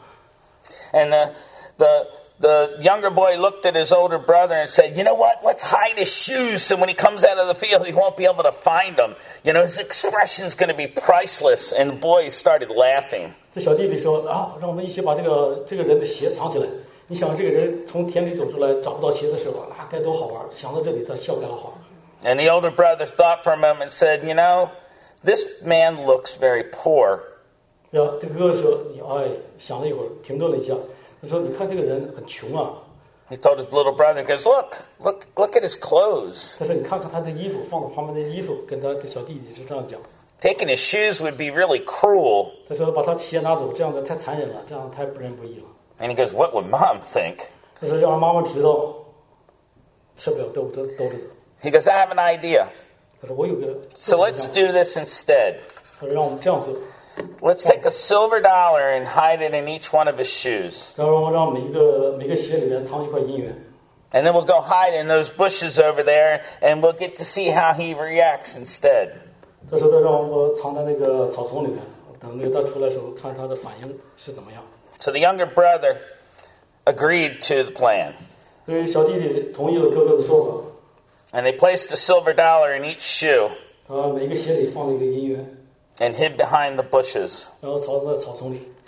And the, the the younger boy looked at his older brother and said, "You know what? Let's hide his shoes, so when he comes out of the field, he won't be able to find them. You know, his expression's going to be priceless." And the boy started laughing. 这小弟弟说啊，让我们一起把这个这个人的鞋藏起来。你想，这个人从田里走出来找不到鞋的时候，那该多好玩！想到这里，他笑开了花。 And the older brother thought for a moment and said, "You know, this man looks very poor." 然后这个哥哥说：“你哎，想了一会儿，停顿了一下，他说：‘你看这个人很穷啊。’ He told his little brother, "Goes, look, look, look at his clothes. 他说：‘你看看他的衣服，放在旁边的衣服。’跟他的小弟弟是这样讲。 Taking his shoes would be really cruel." 他说：‘把他鞋拿走，这样子太残忍了，这样太不仁不义了。’ And he goes, "What would Mom think?" 他说：‘要让妈妈知道，受不了兜着兜着走。’ He goes, "I have an idea. 他说：‘我有个。’ So let's do this instead. 他说：‘让我们这样做。’ Let's take a silver dollar and hide it in each one of his shoes. 然后让每一个每个鞋里面藏一块银元。 And then we'll go hide in those bushes over there, and we'll get to see how he reacts instead. 他说：‘他让我藏在那个草丛里面，等那个他出来的时候，看他的反应是怎么样。’ So the younger brother agreed to the plan. 所以小弟弟同意了哥哥的说法。 And they placed a silver dollar in each shoe 他每个鞋里放了一个银元， and hid behind the bushes. 然后藏在草丛里。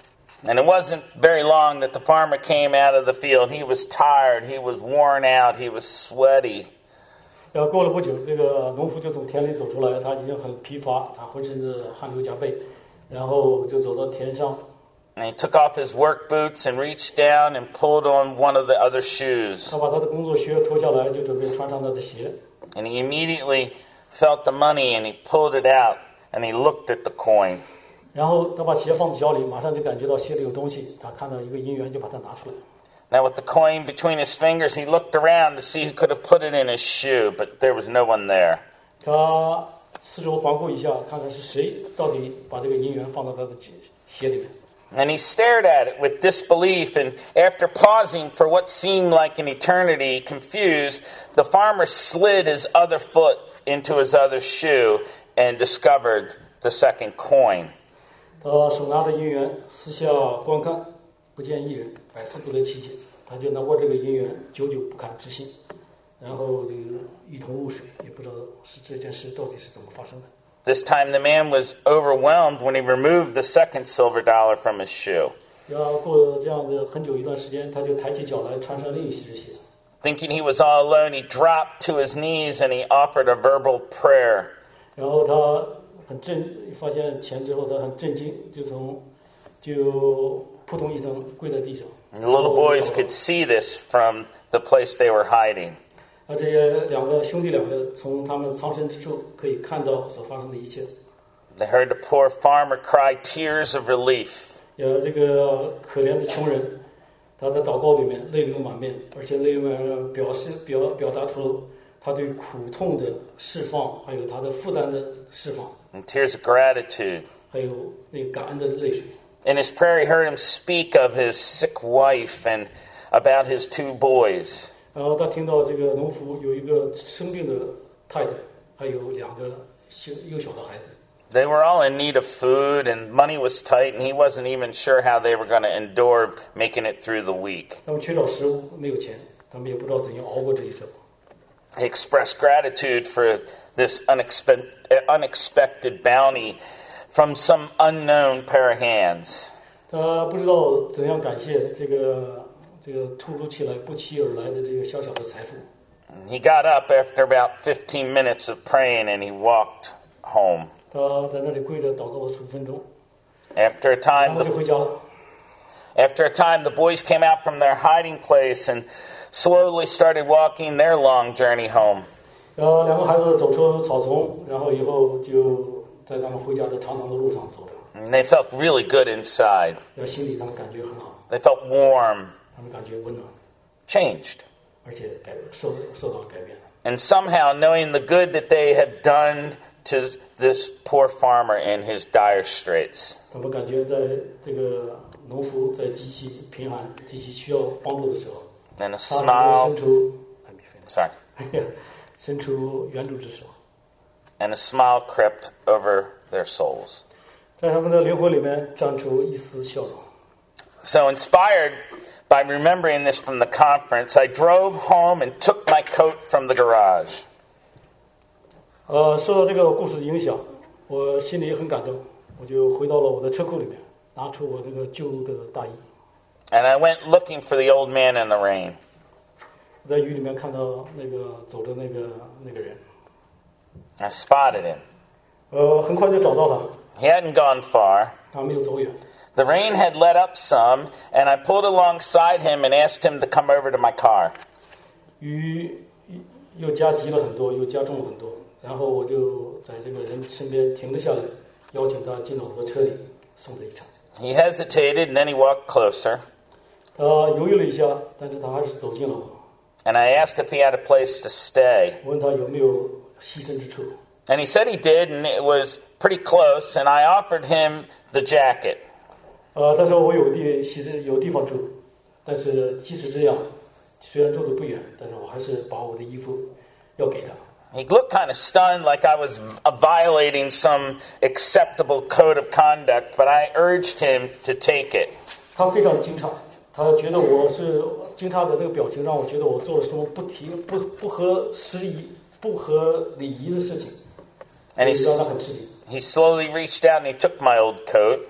And it wasn't very long that the farmer came out of the field. He was tired, he was worn out, he was sweaty. 然后过了不久，这个农夫就从田里走出来，他已经很疲乏，他浑身是汗流浃背，然后就走到田上。 And he took off his work boots and reached down and pulled on one of the other shoes. 他把他的工作靴脱下来，就准备穿上他的鞋。 And he immediately felt the money and he pulled it out and he looked at the coin. 然后他把鞋放在脚里，马上就感觉到鞋里有东西，他看到一个银元，就把它拿出来。 Now with the coin between his fingers, he looked around to see who could have put it in his shoe, but there was no one there. 他四周环顾一下，看看是谁到底把这个银元放到他的鞋里面。 And he stared at it with disbelief, and after pausing for what seemed like an eternity, confused, the farmer slid his other foot into his other shoe and discovered the second coin. 他手拿着银元，四下观看，不见一人，百思不得其解。他就拿过这个银元，久久不敢置信，然后就一头雾水，也不知道是这件事到底是怎么发生的。 This time the man was overwhelmed when he removed the second silver dollar from his shoe. 然后过了这样的很久一段时间，他就抬起脚来，穿上另一只鞋。 Thinking he was all alone, he dropped to his knees and he offered a verbal prayer. 然后他很震，发现钱之后，他很震惊，就从就扑通一声跪在地上。 The little boys could see this from the place they were hiding. 而这些两个兄弟两个从他们藏身之处可以看到所发生的一切。 They heard the poor farmer cry tears of relief. 有这个可怜的穷人，他在祷告里面泪流满面，而且泪流满面表示表表达出了他对苦痛的释放，还有他的负担的释放， And tears of gratitude. 还有那个感恩的泪水。 In his prayer, he heard him speak of his sick wife and about his two boys. 然后他听到这个农夫有一个生病的太太，还有两个小幼小的孩子。 They were all in need of food, and money was tight, and he wasn't even sure how they were going to endure making it through the week. 他们缺少食物，没有钱，他们也不知道怎样熬过这一生。 He expressed gratitude for this unexpected, unexpected bounty from some unknown pair of hands. 他不知道怎样感谢这个这个突如其来、不期而来的这个小小的财富。 He got up after about fifteen minutes of praying, and he walked home. 他在那里跪着祷告了十五分钟， After a 然 time, 后就 the, 回家了。 after a time, the boys came out from their hiding place and slowly started walking their long journey home. 然后两个孩子走出草丛，然后以后就在他们回家的长长的路上走着， And they felt really good inside. 然后心里他们感觉很好， They felt warm, 他们感觉温暖， changed. 而且改受受到了改变。 And somehow, knowing the good that they had done to this poor farmer in his dire straits. 他们感觉在这个农夫在极其贫寒、极其需要帮助的时候， And a 他能够 smile, 伸出 sorry, 伸出援助之手， and a smile crept over their souls. 在他们的灵魂里面绽出一丝笑容。 So inspired by remembering this from the conference, I drove home and took my coat from the garage. 呃，受到这个故事的影响，我心里也很感动，我就回到了我的车库里面，拿出我那个旧的大衣， And I went looking for the old man in the rain. 在雨里面看到那个走的那个那个人， I spotted him. 呃，很快就找到他， He hadn't gone far. 他没有走远。 The rain had let up some, and I pulled alongside him and asked him to come over to my car. 雨又加急了很多，又加重了很多，然后我就在这个人身边停了下来，邀请他进到我的车里，送他一程。 He hesitated, and then he walked closer. 他犹豫了一下，但是他还是走近了我。 And I asked if he had a place to stay. 我问他有没有栖身之处， And he said he did, and it was pretty close, and I offered him the jacket. 呃，他说我有地栖有地方住，但是即使这样，虽然住的不远，但是我还是把我的衣服要给他。 He looked kind of stunned, like I was violating some acceptable code of conduct, but I urged him to take it. 他非常惊诧，他觉得我是惊诧的这个表情让我觉得我做了什么不提不不合时宜、不合礼仪的事情， And he, 让他很吃惊。 he slowly reached out and he took my old coat.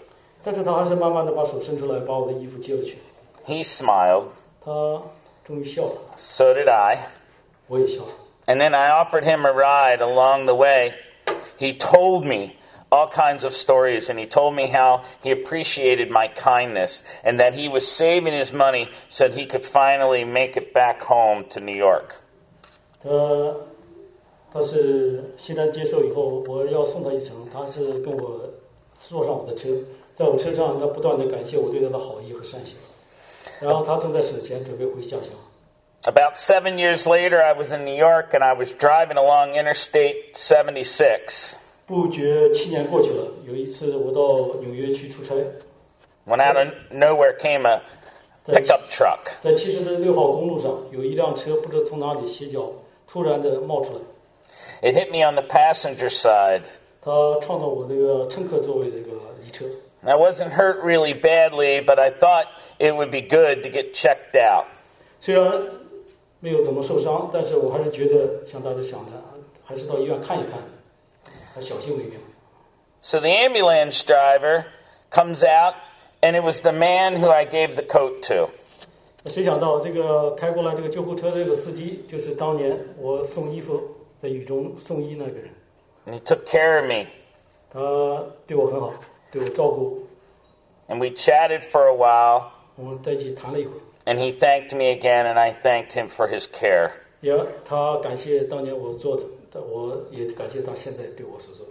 但是他还是慢慢的把手伸出来，把我的衣服接了去。 He smiled. 他终于笑了， So did I. 我也笑了。 And then I offered him a ride along the way. He told me all kinds of stories, and he told me how he appreciated my kindness and that he was saving his money so that he could finally make it back home to New York. 他他是欣然接受以后，我要送他一程，他是跟我坐上我的车，在我车上他不断的感谢我对他的好意和善行，然后他正在省钱准备回家乡。 About seven years later, I was in New York, and I was driving along Interstate seventy-six. 不觉七年过去了，有一次我到纽约去出差， When out of nowhere came a pickup truck. 在七十六号公路上，有一辆车不知从哪里斜角突然的冒出来， It hit me on the passenger side. 他撞到我这个乘客座位这个一侧。 And I wasn't hurt really badly, but I thought it would be good to get checked out. 虽然没有怎么受伤，但是我还是觉得像大家想的，还是到医院看一看，还小心为妙。 So the ambulance driver comes out, and it was the man who I gave the coat to. 谁想到这个开过来这个救护车这个司机，就是当年我送衣服在雨中送医那个人。 And he took care of me. 他对我很好，对我照顾， And we chatted for a while, 我们在一起谈了一会儿。 and he thanked me again, and I thanked him for his care. 也他感谢当年我做的，但我也感谢他现在对我所做的。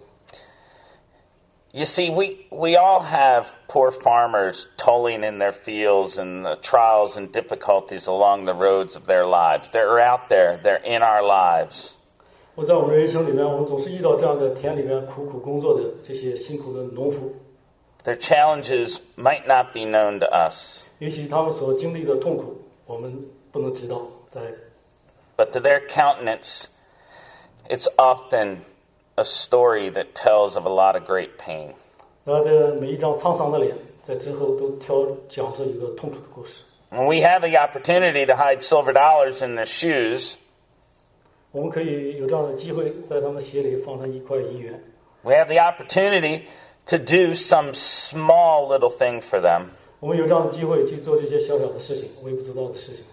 You see, we, we all have poor farmers tolling in their fields and the trials and difficulties along the roads of their lives. They're out there. They're in our lives. 我在我们人生里面，我们总是遇到这样的田里面苦苦工作的这些辛苦的农夫， Their challenges might not be known to us, 也许他们所经历的痛苦，我们不能知道，在 but to their countenance, it's often a story that tells of a lot of great pain. 他的每一张沧桑的脸，在之后都挑讲着一个痛苦的故事。 When we have the opportunity to hide silver dollars in their shoes, 我们可以有这样的机会，在他们鞋里放上一块银元。 we have the opportunity to do some small little thing for them. 我们有这样的机会去做这些小小的事情，微不足道的事情，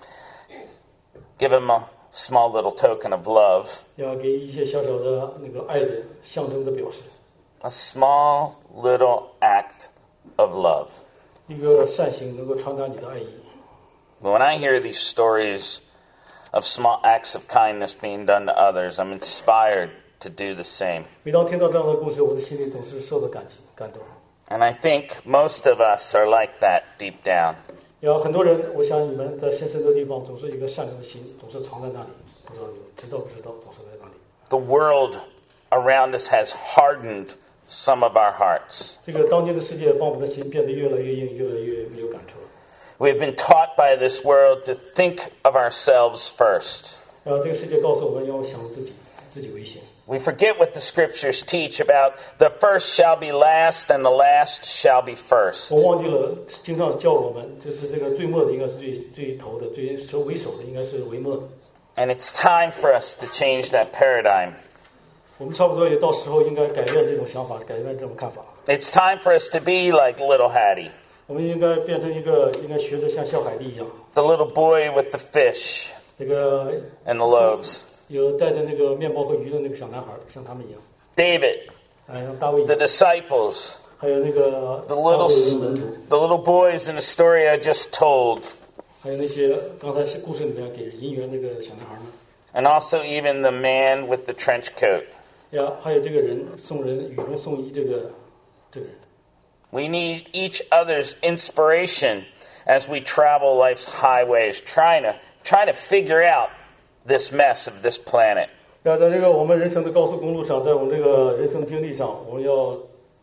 Give them a small little token of love, 要给一些小小的那个爱的象征的表示， a small little act of love. 一个善行能够传达你的爱意。 When I hear these stories of small acts of kindness being done to others, I'm inspired to do the same. 每当听到这样的故事，我的心里总是受到感激、感动。 And I think most of us are like that deep down. 有很多人，我想你们在深深的地方总是有一个善良的心，总是藏在那里，不知道你知道不知道，总是在那里。 The world around us has hardened some of our hearts. 这个当今的世界把我们的心变得越来越硬，越来越没有感触了。 We've been taught by this world to think of ourselves first. 然后这个世界告诉我们要想自己，自己为先。 We forget what the scriptures teach about the first shall be last and the last shall be first. 我忘记了，经常教我们，就是这个最末的应该是最最头的，最首为首的应该是为末的。 And it's time for us to change that paradigm. 我们差不多也到时候应该改变这种想法，改变这种看法。 It's time for us to be like little Hattie, 我们应该变成一个，应该学着像小海蒂一样， the little boy with the fish 这个 and the loaves. 有带着那个面包和鱼的那个小男孩，像他们一样。 David, 哎，像大卫一 the 样， disciples, 还有那个 the 大 little, 卫的门徒， the little boys in the story I just told, 还有那些刚才故事里面给银元那个小男孩们， and also even the man with the trench coat. 呀，还有这个人送人雨中送医这个这个人。 We need each other's inspiration as we travel life's highways, trying to, trying to figure out this mess of this planet. 要在这个我们人生的高速公路上，在我们这个人生经历上，我们要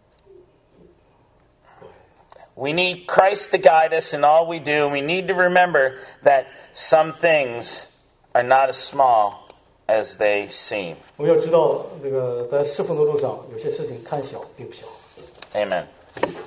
We need Christ to guide us in all we do. We need to remember that some things are not as small as they seem. 我们要知道，这个在侍奉的路上，有些事情看小并不小。 Amen.